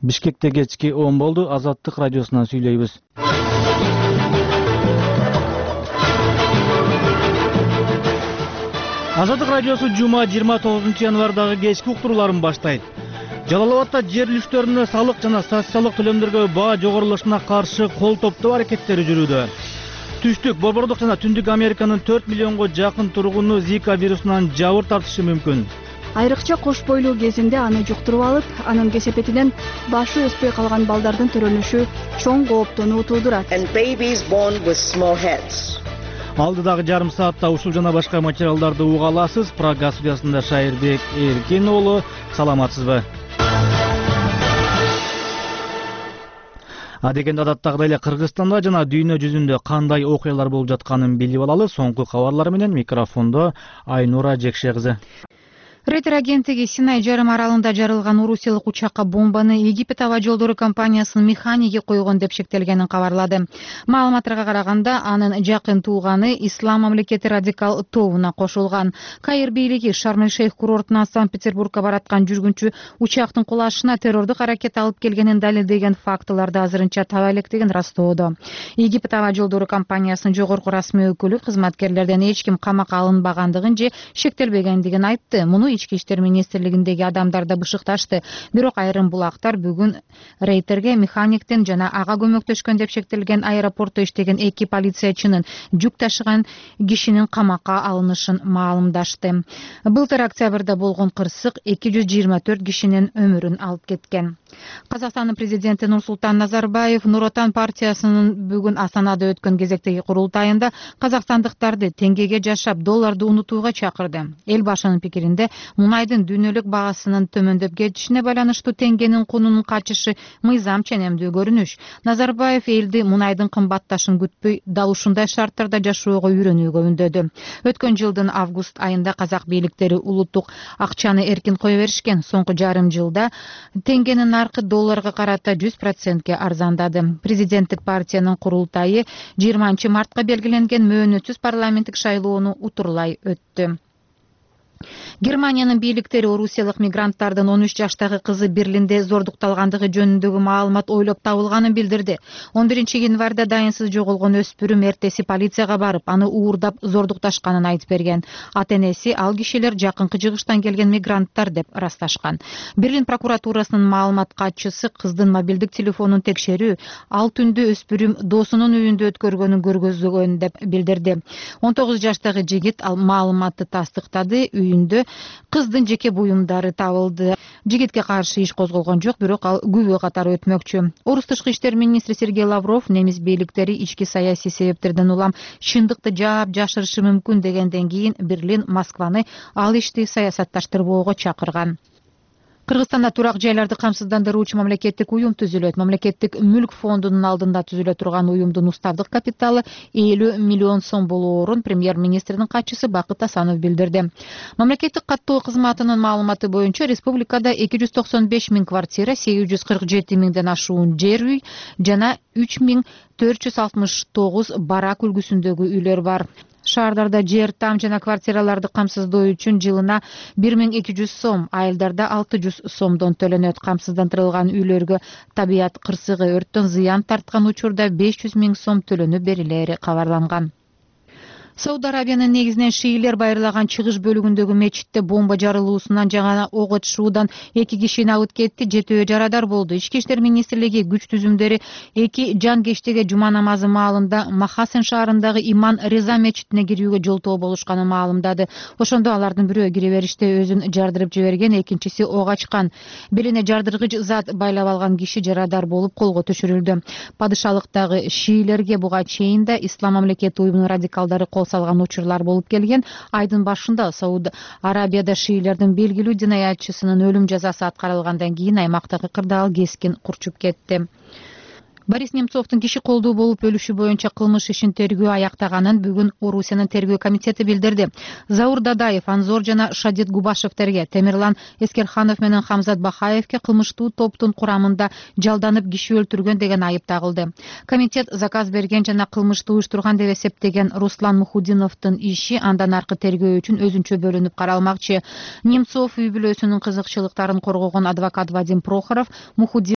Бишкекте кечки 10 болду. Азаттык радиосунан сүйлөйбүз. Азаттык радиосу жума 29 январдагы кечки уктурууларын баштайт. Жалал-Абадта жер үлүштөрүнө салык жана социалдык төлөмдөргө баа жогорулушуна каршы кол топтоо аракеттери жүрүүдө. Түштүк, Борбордук жана Түндүк Американын 4 миллионго жакын тургуну Зика вирусунан жабыр тартышы мүмкүн. Айрыкча кош бойлуу кезинде аны жуктуруп алып, анын кесепетинен башы өспөй калган балдардын төрөлүшү чоң кооптону туудурат. Алдыдагы жарым саатта ушул жана башка материалдарды уга аласыз. Прага студиясында Шайырбек Эркин уулу. Саламатсызбы? Адегенде адаттагыдай эле Кыргызстанда жана дүйнө жүзүндө кандай окуялар болуп жатканын билип алалы. Соңку кабарлар менен микрофондо Айнура Жекше кызы. Рейтер агенттиги Синай жарым аралында жарылган орусиялык учакка бомбаны Египет аба жолдору компаниясынын механиги койгон деп шектелгенин кабарлады. Маалыматтарга караганда, анын жакын тууганы Ислам мамлекети радикал тобуна кошулган. Каир бийлиги Шарм-эль-Шейх курортунан Санкт-Петербургка бараткан жүргүнчү учактын кулашына террордук аракет алып келгенин далилдеген фактыларды азырынча таба электигин растоодо. Египет аба жолдору компаниясынын жогорку расмий өкүлү кызматкерлерден эч ким камакка алынбагандыгын же шектелбегендигин айтты. Муну Ички иштер министрлигиндеги адамдар да бышыкташты. Бирок айрым булактар бүгүн Рейтерге механиктен жана ага көмөктөшкөн деп шектелген аэропортто иштеген 2 полициячынын жүк ташыган кишинин камакка алынышын маалымдашты. Былтыр октябрда болгон кырсык 224 кишинин өмүрүн алып кеткен. Казакстандын президенти Нурсултан Назарбаев Нур Отан партиясынын бүгүн Астанада өткөн кезектеги курултайында казакстандыктарды теңгеге жашап, долларды унутууга чакырды. Эл башынын пикиринде мунайдын дүйнөлүк багасынын төмөндөп кетишине байланыштуу теңгенин кунунун качышы мыйзам ченемдүү көрүнүш. Назарбаев элди мунайдын кымбатташын күтпөй, дал ушундай шарттарда жашоого үйрөнүүгө үндөдү. Өткөн жылдын август айында казак бийликтери улуттук акчаны эркин кое беришкен. Соңку жарым жылда теңгенин наркы долларга карата 100%ке арзандады. Президенттик партиянын курултайы 20 мартка белгиленген мөөнөтсүз парламенттик шайлоону утурлай өттү. Германиянын бийликтери орусиялык мигранттардын 13 жаштагы кызы Берлинде зордукталгандыгы жөнүндөгү маалымат ойлоп табылганын билдирди. 11 январда дайынсыз жоголгон өспүрүм эртеси полицияга барып, аны уурдап зордукташканын айтып берген. Ата-энеси ал кишилер жакынкы жыгыштан келген мигранттар деп ырасташкан. Берлин прокуратурасынын маалымат катчысы кыздын мобилдик телефонун текшерүү ал түндө өспүрүм досунун үйүндө өткөргөнүн көргөзгөн деп билдирди. 19 жаштагы жигит ал маалыматты тастыктады. Үйүндө кыздын жеке буюмдары табылды. Жигитке каршы иш козголгон жок, бирок ал күбө катары өтмөкчү. Орус тышкы иштер министри Сергей Лавров немис бийликтери ички саясий себептерден улам чындыкты жаап жашырышы мүмкүн дегенден кийин Берлин Москваны ал ишти саясатташтырбоого чакырган. Кыргызстанда турак жайларды камсыздандыруучу мамлекеттик уюм түзүлөт. Мамлекеттик мүлк фондунун алдында түзүлө турган уюмдун уставдык капиталы 50 миллион сом болоорун премьер-министрдин катчысы Бакыт Асанов билдирди. Мамлекеттик каттоо кызматынын маалыматы боюнча республикада 295 миң квартира, 847 миңден ашуун жер үй жана 3469 барак үлгүсүндөгү үйлөр бар. Шаардарда жер, там жана квартираларды камсыздоо үчүн жылына 1200 сом, айылдарда 600 сомдон төлөнөт. Камсыздандырылган үйлөргө табият кырсыгы, өрттөн зыян тарткан учурда 500 миң сом төлөнүп берилери кабарланган. Сауд Арабиянын негизинен шиилер байырлаган чыгыш бөлүгүндөгү мечитте бомба жарылуусунан жана ок атышуудан 2 кишини алып кетти, 7 жарадар болду. Ички иштер министрлиги күч түзүмдөрү 2 жангештеге жума намазы маалында Махасен шаарындагы Иман Реза мечитине кирүүгө жолтоо болушканын маалымдады. Ошондо алардын бирөө кире бериште өзүн жардырып жиберген, экинчиси ок ачкан. Белине жардыргыч зат байлап алган киши жарадар болуп колго түшүрүлдү. Падышалыктагы шиилерге буга чейин да Ислам мамлекети уюмунун радикалдары салган учурлар болуп келген. Айдын башында Сауд Арабияда шиилердин белгилүү динаятчысынын өлүм жазасы аткарылгандан кийин аймактагы кырдаал кескин курчуп кетти. Борис Немцовдун киши колдуу болуп өлүшү боюнча кылмыш ишин тергөө аяктаганын бүгүн Орусиянын тергөө комитети билдирди. Заур Дадаев, Анзор жана Шадет Губашевтерге, Темирлан Эскерханов менен Хамзат Бахаевке кылмыштуу топтун курамында жалданып киши өлтүргөн деген айып тагылды. Комитет заказ берген жана кылмышты уюштурган деп эсептеген Руслан Мухудиновдун иши андан аркы тергөө үчүн өзүнчө бөлүнүп каралмакчы. Немцов үй бүлөсүнүн кызыкчылыктарын коргогон адвокат Вадим Прохоров